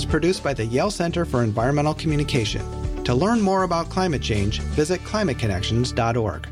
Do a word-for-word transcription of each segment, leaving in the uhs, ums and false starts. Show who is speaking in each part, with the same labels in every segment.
Speaker 1: produced by the Yale Center for Environmental Communication. To learn more about climate change, visit climate connections dot org.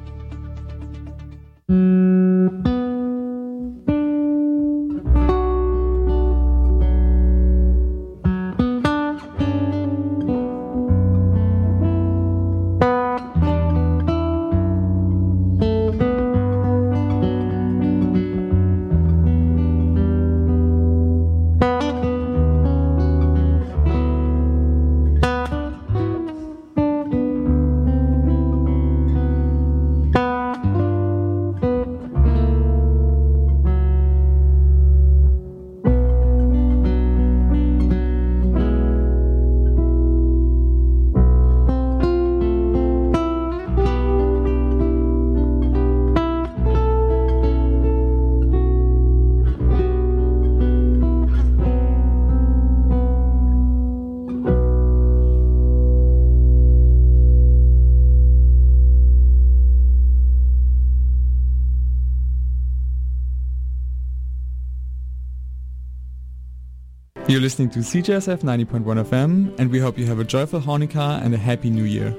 Speaker 2: You're listening to C J S F ninety point one F M, and we hope you have a joyful Hanukkah and a happy New Year.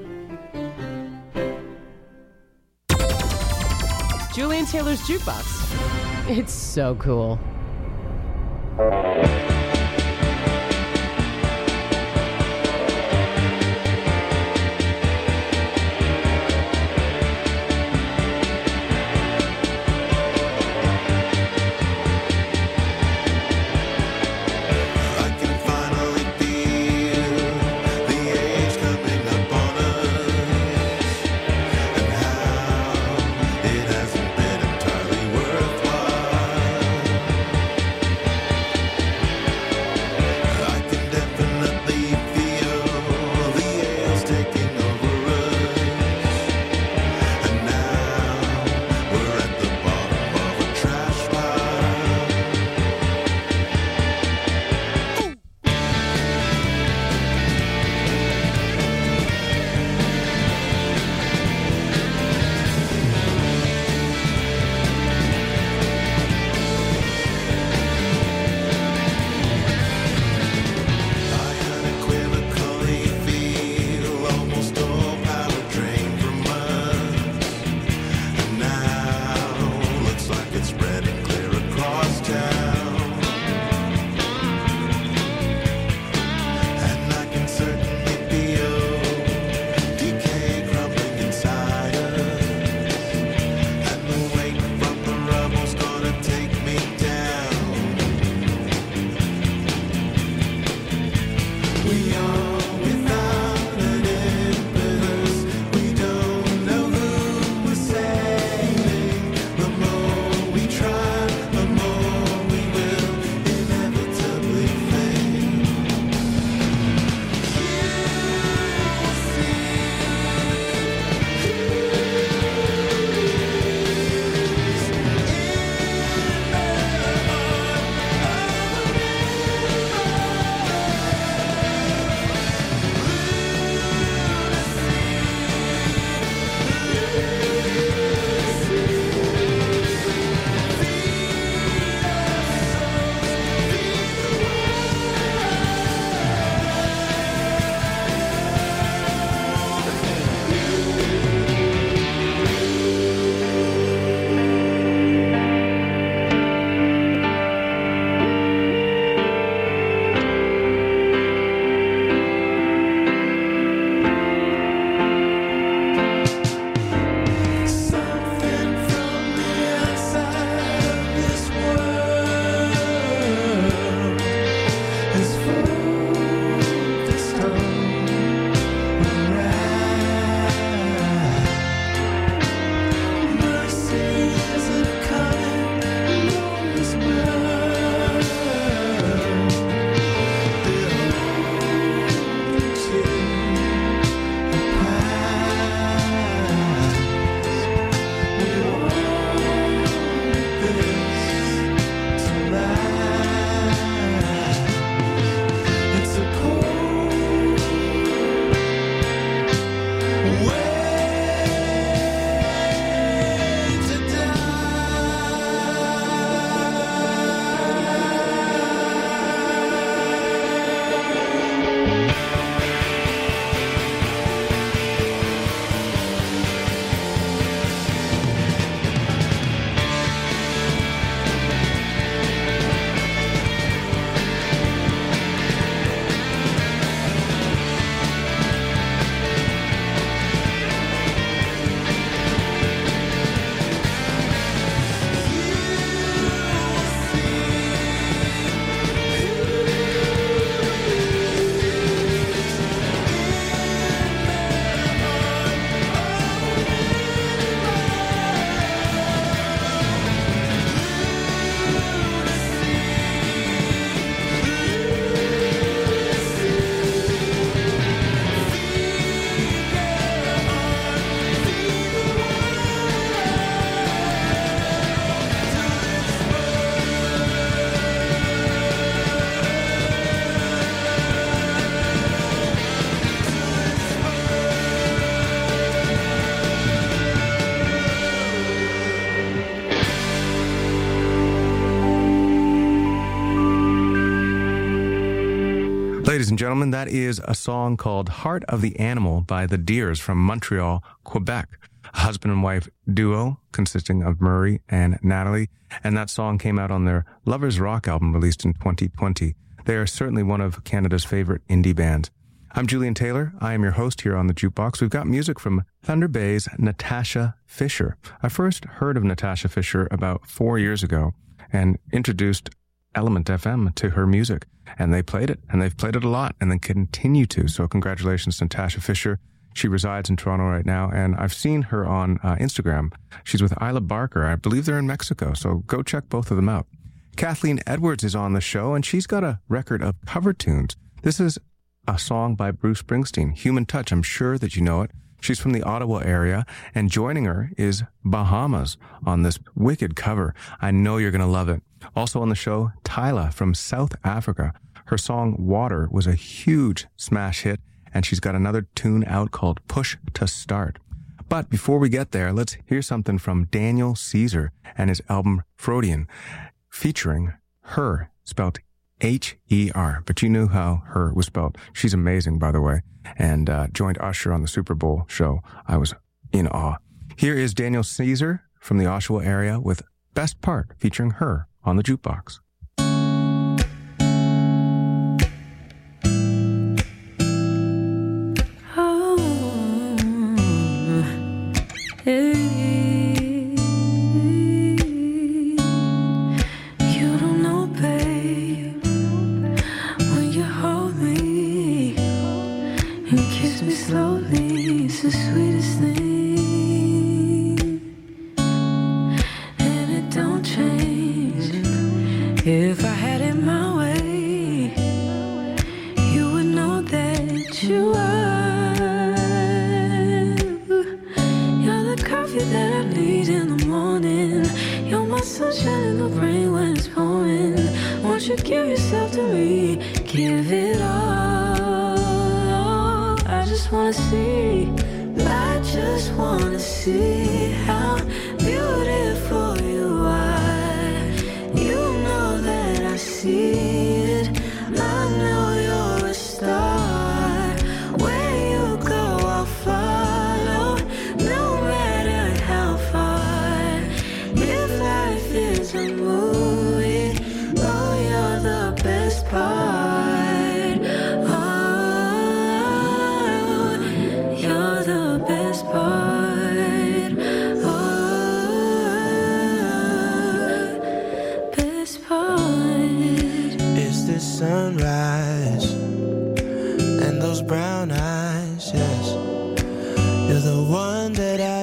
Speaker 3: Julian Taylor's Jukebox. It's so cool.
Speaker 4: It hasn't been entirely worthwhile. Ladies and gentlemen, that is a song called Heart of the Animal by the Deers from Montreal, Quebec. A husband and wife duo consisting of Murray and Natalie. And that song came out on their Lovers Rock album released in twenty twenty. They are certainly one of Canada's favorite indie bands. I'm Julian Taylor. I am your host here on the Jukebox. We've got music from Thunder Bay's Natasha Fisher. I first heard of Natasha Fisher about four years ago and introduced Element F M to her music. And they played it, and they've played it a lot, and they continue to. So congratulations to Natasha Fisher. She resides in Toronto right now, and I've seen her on uh, Instagram. She's with Isla Barker. I believe they're in Mexico, so go check both of them out. Kathleen Edwards is on the show, and she's got a record of cover tunes. This is a song by Bruce Springsteen, Human Touch. I'm sure that you know it. She's from the Ottawa area, and joining her is Bahamas on this wicked cover. I know you're going to love it. Also on the show, Tyla from South Africa. Her song Water was a huge smash hit, and she's got another tune out called Push to Start. But before we get there, let's hear something from Daniel Caesar and his album Freudian, featuring Her, spelled H E R, but you knew how Her was spelled. She's amazing, by the way, and uh, joined Usher on the Super Bowl show. I was in awe. Here is Daniel Caesar from the Oshawa area with Best Part, featuring Her on the Jukebox.
Speaker 5: If I had it my way, you would know that you are. You're the coffee that I need in the morning. You're my sunshine in the rain when it's pouring. Won't you give yourself to me? Give it all. I just wanna see. I just wanna see how beautiful you are. See it, I know you're a star. Where you go, I'll follow, no matter how far. If life is a movie, oh, you're the best part. Oh, you're the best part. Oh, best part.
Speaker 6: Sunrise and those brown eyes, yes, you're the one that I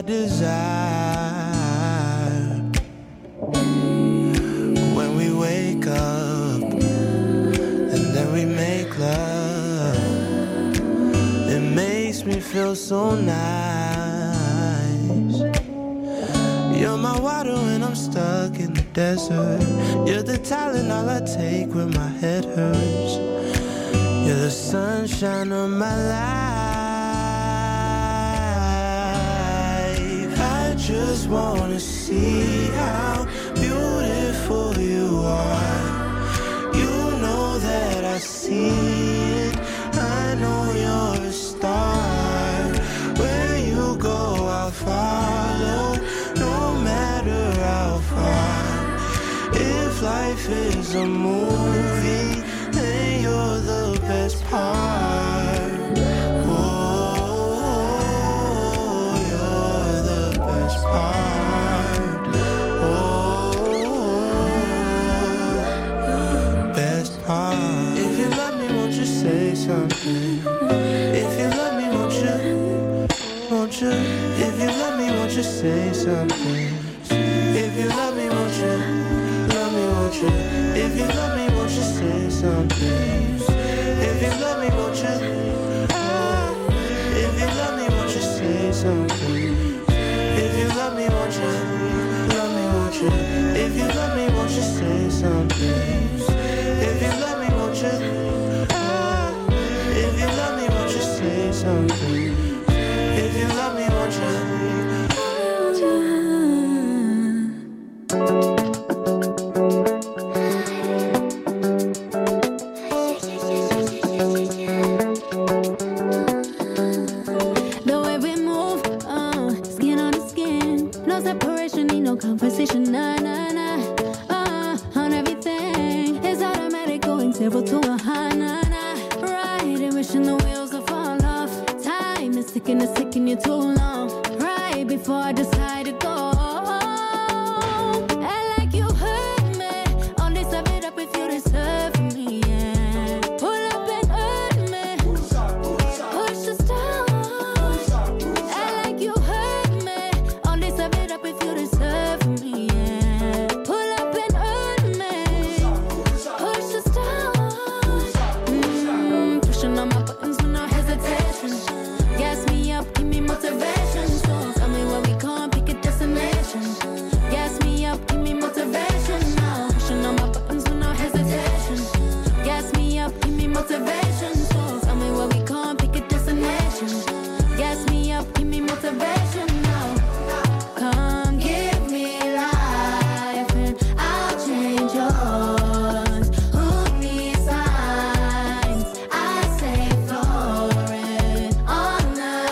Speaker 6: desire. When we wake up and then we make love, it makes me feel so nice. You're my water when I'm stuck in the desert. You're the Tylenol I take when my head hurts. You're the sunshine of my life. I just wanna see how beautiful you are. You know that I see it. I know you're a star. Where you go, I'll follow, no matter how far. If life is a movie, then you're the best part. Oh, you're the best part. Oh, best part. If you love me, won't you say something? If you love me, won't you? Won't you? If you love me, won't you say something? If you love me, won't you? Won't you? If you love me, won't you say something? If you love me, won't you? If you love me, won't you say something? If you love me, won't you? Love me, won't you? If you love me, won't you say something? If you love me, won't you? If you love me, won't you say something? If you love me, won't you?
Speaker 5: thinking it's taking you too long. Right before I decide to go. I like you hurt me. Only serve it up if you deserve me, yeah. Pull up and hurt me. Push the stars. I like you hurt me. Only serve it up if you deserve me, yeah. Pull up and hurt me. Push the stars. Mm, pushing on my buttons with no hesitation. Gas me up, give me motivation. So tell me where we can't pick a destination. Gas me up, give me motivation now. Pushing on my buttons with no hesitation. Gas me up, give me motivation. So tell me where we can't pick a destination. Gas me up, give me motivation now. Come give me life and I'll change yours. Who needs signs? I say floating on the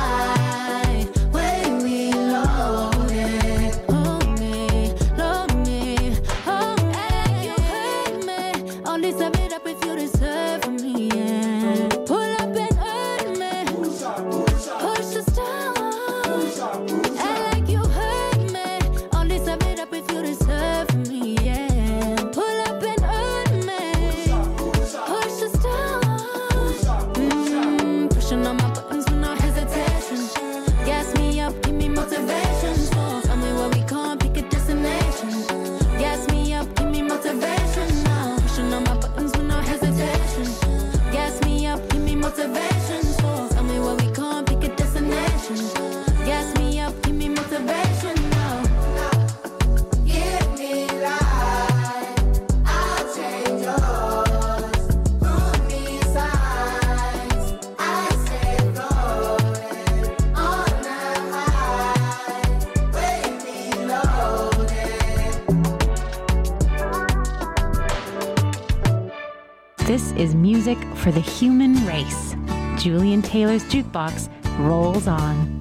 Speaker 5: highway we loaded. Hold me, load me, hold me. You hurt me. Only serve it up if you deserve me, yeah. Pull up and hurt me. Push the stars. I like you hurt me. Only serve it up if you deserve me, yeah. Pull up and hurt me. Push the stars. Mm, pushing on my buttons with no hesitation. Gas me up, give me motivation. So tell me where we can't pick a destination. Gas me up, give me motivation now. Pushing on my buttons with no hesitation. Gas me up, give me motivation. So tell me where we can't pick a destination. Gas me up, give me motivation now. Give me life, I'll change yours. Who needs signs? I stay floating on the highway we loaded.
Speaker 7: This is music for the human race. Julian Taylor's Jukebox rolls on.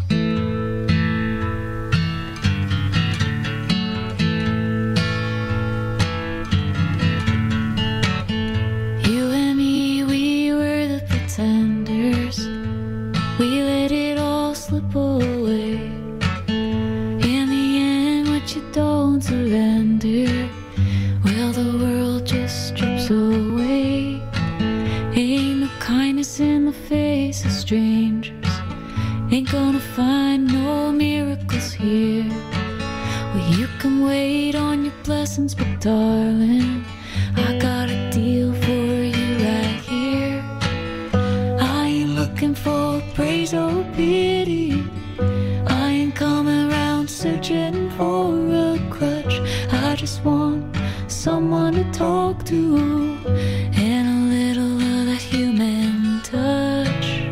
Speaker 5: You and me, we were the pretenders. We let it all slip away. In the end, what you don't surrender, well, the world just strips away. Ain't no kindness in the face of strangers. Ain't gonna find no miracles here. Well, you can wait on your blessings, but darling, I got a deal for you right here. I ain't looking for praise or pity. I ain't coming around searching for a crutch. I just want someone to talk to and a little of that human touch.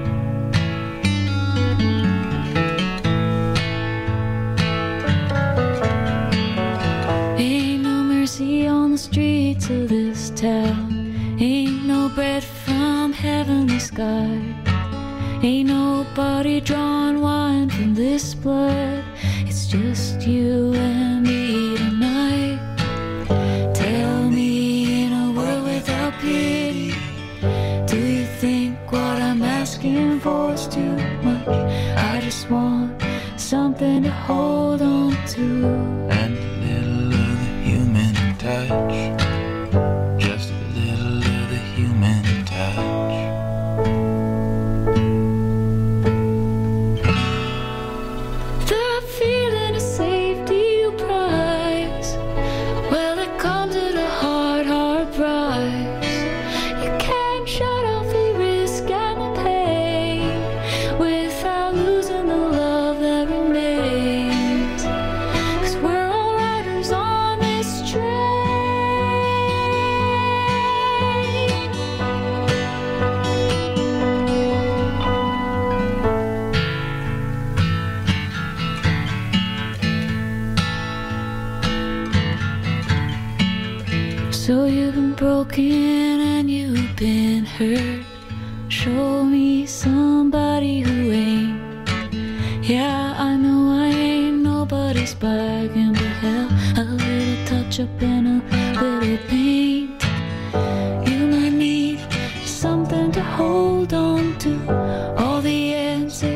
Speaker 5: Ain't no mercy on the streets of this town. Ain't no bread from heavenly sky. Ain't nobody drawing wine from this blood. It's just you and me tonight. Tell me, in a world without pity, do you think what I'm asking for is too much? I just want something to hold on to
Speaker 6: And a little of the human touch. Just a little of the human touch.
Speaker 5: the feeling of safety you prize. Well, it comes at a hard, hard price. You can't shut off the risk and the pain without losing the love that remains. 'Cause we're all riders on this train. So you've been broken and you've been hurt. Show me somebody who ain't. Yeah, I know I ain't nobody's bargain, but hell, a little touch up and a little paint. You might need something to hold on to. All the answers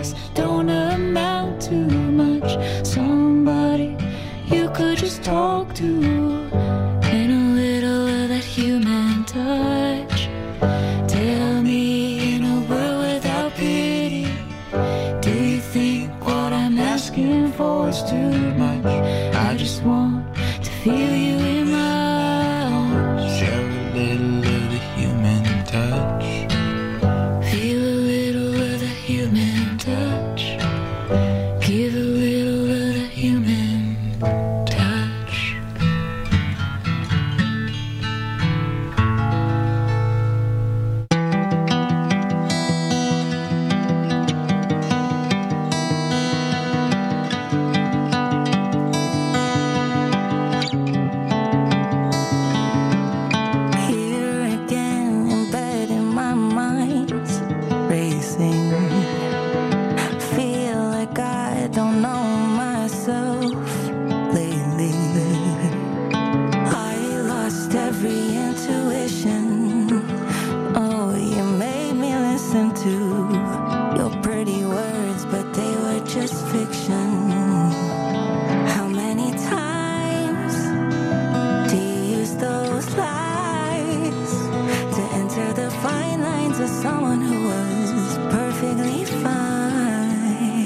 Speaker 8: listen to your pretty words, but they were just fiction. How many times do you use those lies to enter the fine lines of someone who was perfectly fine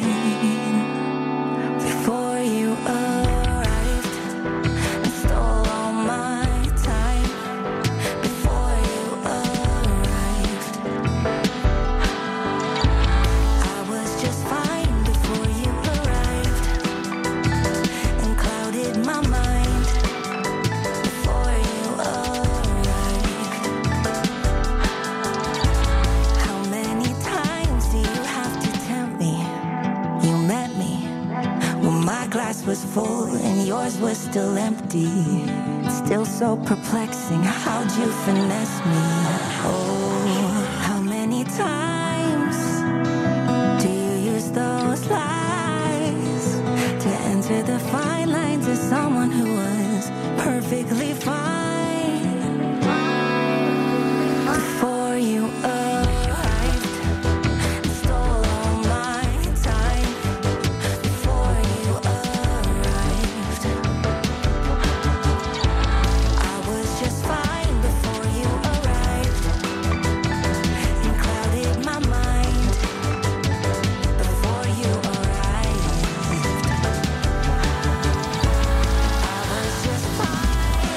Speaker 8: before you arrived and stole all my time? Before you arrived, I was just fine before you arrived and clouded my mind. Before you arrived, how many times do you have to tell me you met me when my glass was full and yours was still empty? Still so perplexing, how'd you finesse me? Oh, how many times do you use those lies to enter the fine lines of someone who was perfectly fine before you arrived and stole all my time? Before you arrived, I was just fine before you arrived and clouded my mind. Before you arrived, I was just fine.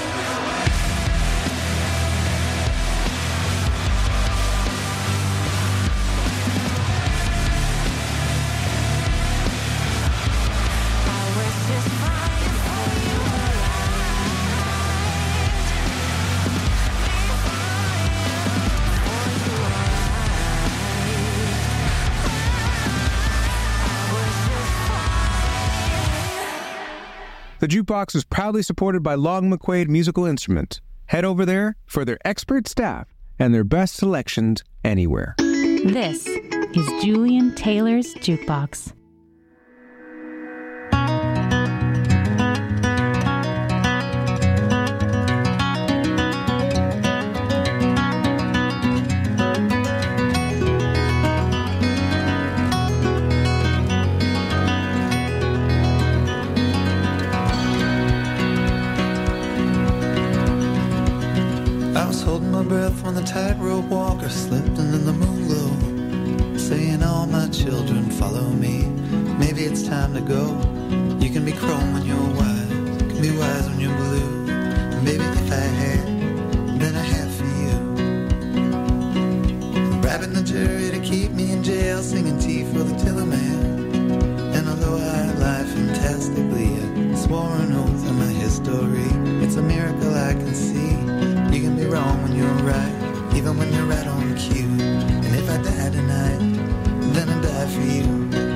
Speaker 8: I was just fine before you
Speaker 9: The Jukebox is proudly supported by Long McQuaid Musical Instruments. Head over there for their expert staff and their best selections anywhere.
Speaker 7: This is Julian Taylor's Jukebox.
Speaker 6: I was holding my breath when the tightrope walker slipped and in the moon glow, saying all my children follow me. Maybe it's time to go. You can be chrome when you're wise, you can be wise when you're blue. And maybe if I had, then I had for you. Bribing the jury to keep me in jail, singing tea for the tiller man. And although I lie fantastically, I swore an oath on my history. It's a miracle I can see. You can be wrong when you're right, even when you're right on cue. And if I die tonight, then I die for you.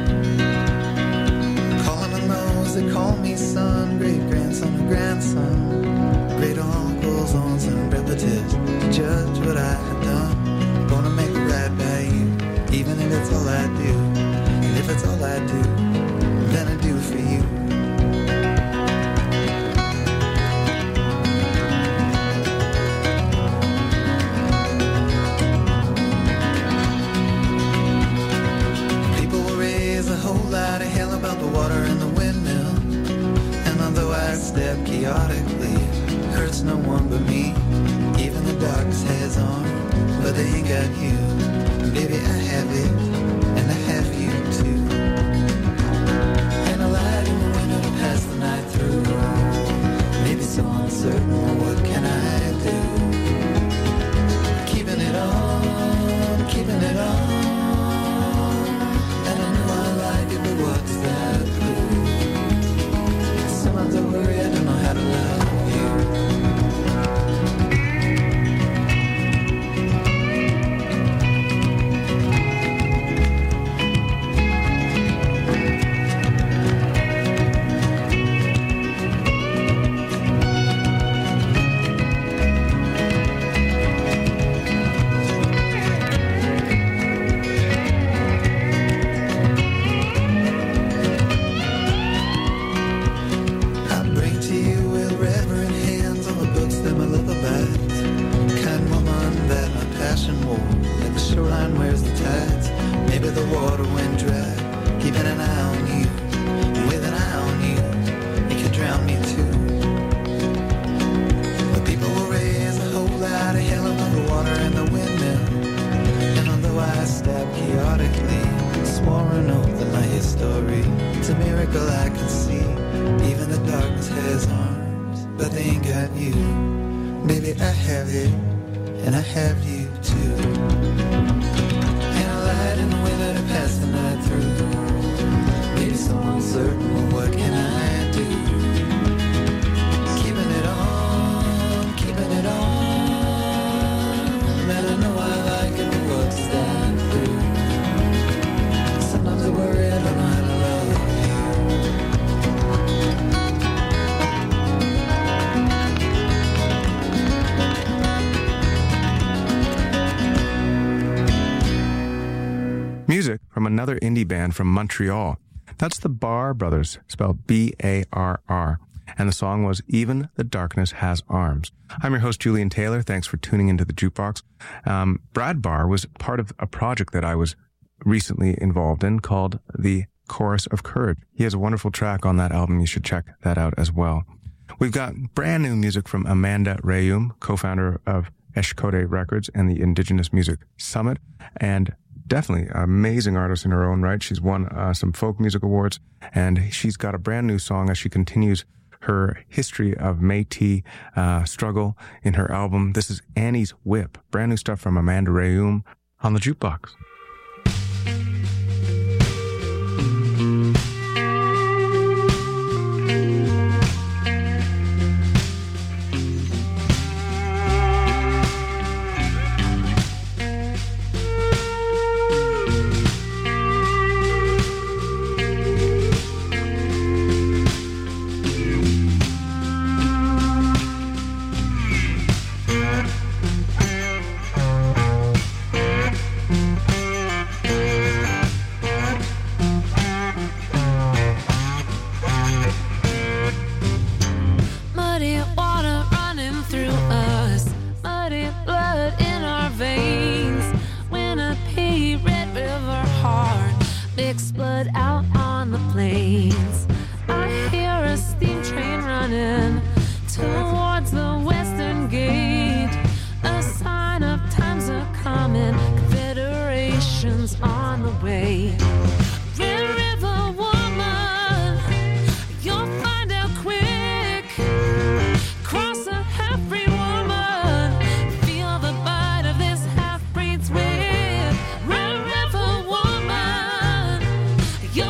Speaker 6: Calling on those that call me son, great grandson or grandson, great uncles, aunts and relatives, to judge what I have done. Gonna make it right by you, even if it's all I do. And if it's all I do, then I do for you. Lot of hell about the water and the windmill. And although I step chaotically, it hurts no one but me. Even the darkest has on, but they ain't got you. And baby, I have it, and I have you too. And I lied in the window to pass the night through. Maybe so uncertain, what can I do? Keeping it on, keeping it on. But what does that prove? Sometimes I worry I don't know how to love you. mind, where's the tides? Maybe the water went dry. Keeping an eye on you, and with an eye on you, it could drown me too. But people will raise a whole lot of hell above the water and the windmill. And although I stabbed chaotically, swore an oath that my history, it's a miracle I can see. Even the darkness has arms, but they ain't got you. Baby, I have you, and I have you too. And a light in the window to pass the night through. Maybe so uncertain, well, what can I do? Keeping it on, keeping it on. Man, I know I like it, but what's that through? Sometimes I worry I don't know how to love you.
Speaker 4: Music from another indie band from Montreal. That's the Barr Brothers, spelled B A R R. And the song was Even the Darkness Has Arms. I'm your host, Julian Taylor. Thanks for tuning into the Jukebox. Um, Brad Barr was part of a project that I was recently involved in called The Chorus of Courage. He has a wonderful track on that album. You should check that out as well. We've got brand new music from Amanda Rayum, co-founder of Eshkode Records and the Indigenous Music Summit, and definitely an amazing artist in her own right. She's won uh, some folk music awards, and she's got a brand new song as she continues her history of Métis uh, struggle in her album. This is Annie's Whip, brand new stuff from Amanda Rayum on the Jukebox.
Speaker 5: You're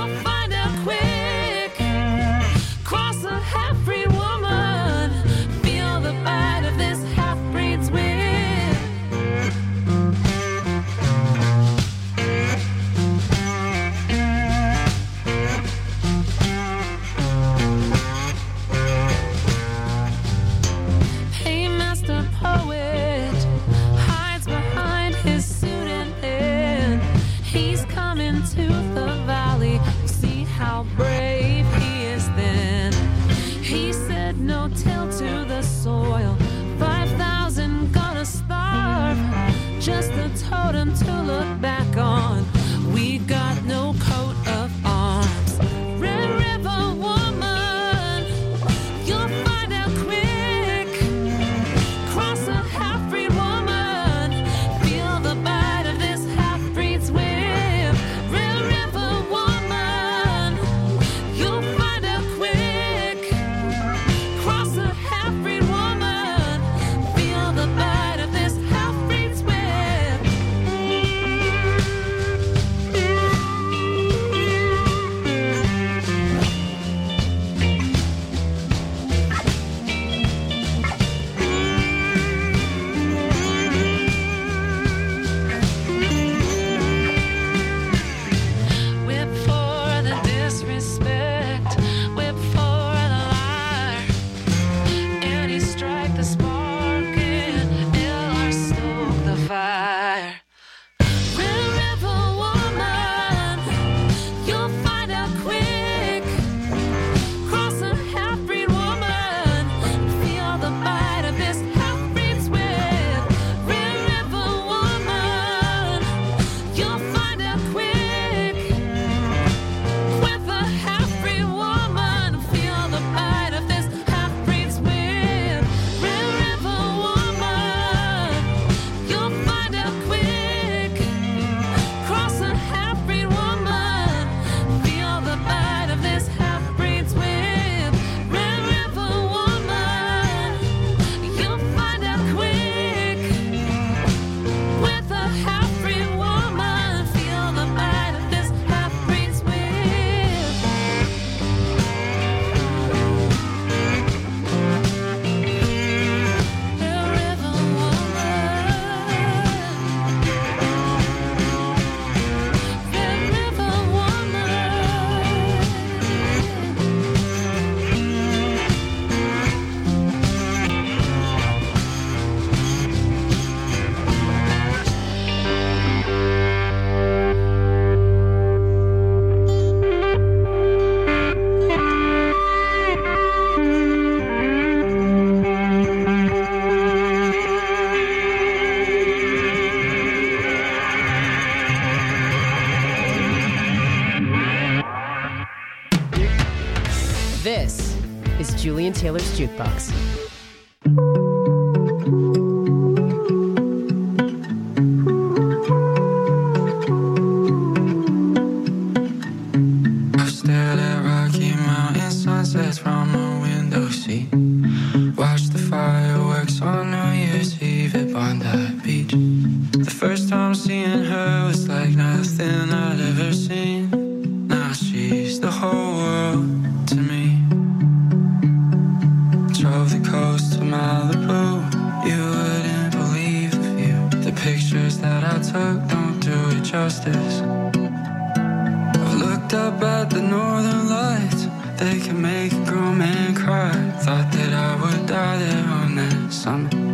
Speaker 3: This is Julian Taylor's Jukebox.
Speaker 10: I've stared at Rocky Mountain sunsets from a window seat. Watched the fireworks on New Year's Eve at Bondi Beach. The first time seeing her was like nothing I'd ever seen. Now she's the whole world to me. Drove the coast to Malibu. You wouldn't believe the view. The pictures that I took don't do it justice. I've looked up at the northern lights. They can make a grown man cry. Thought that I would die there on that summer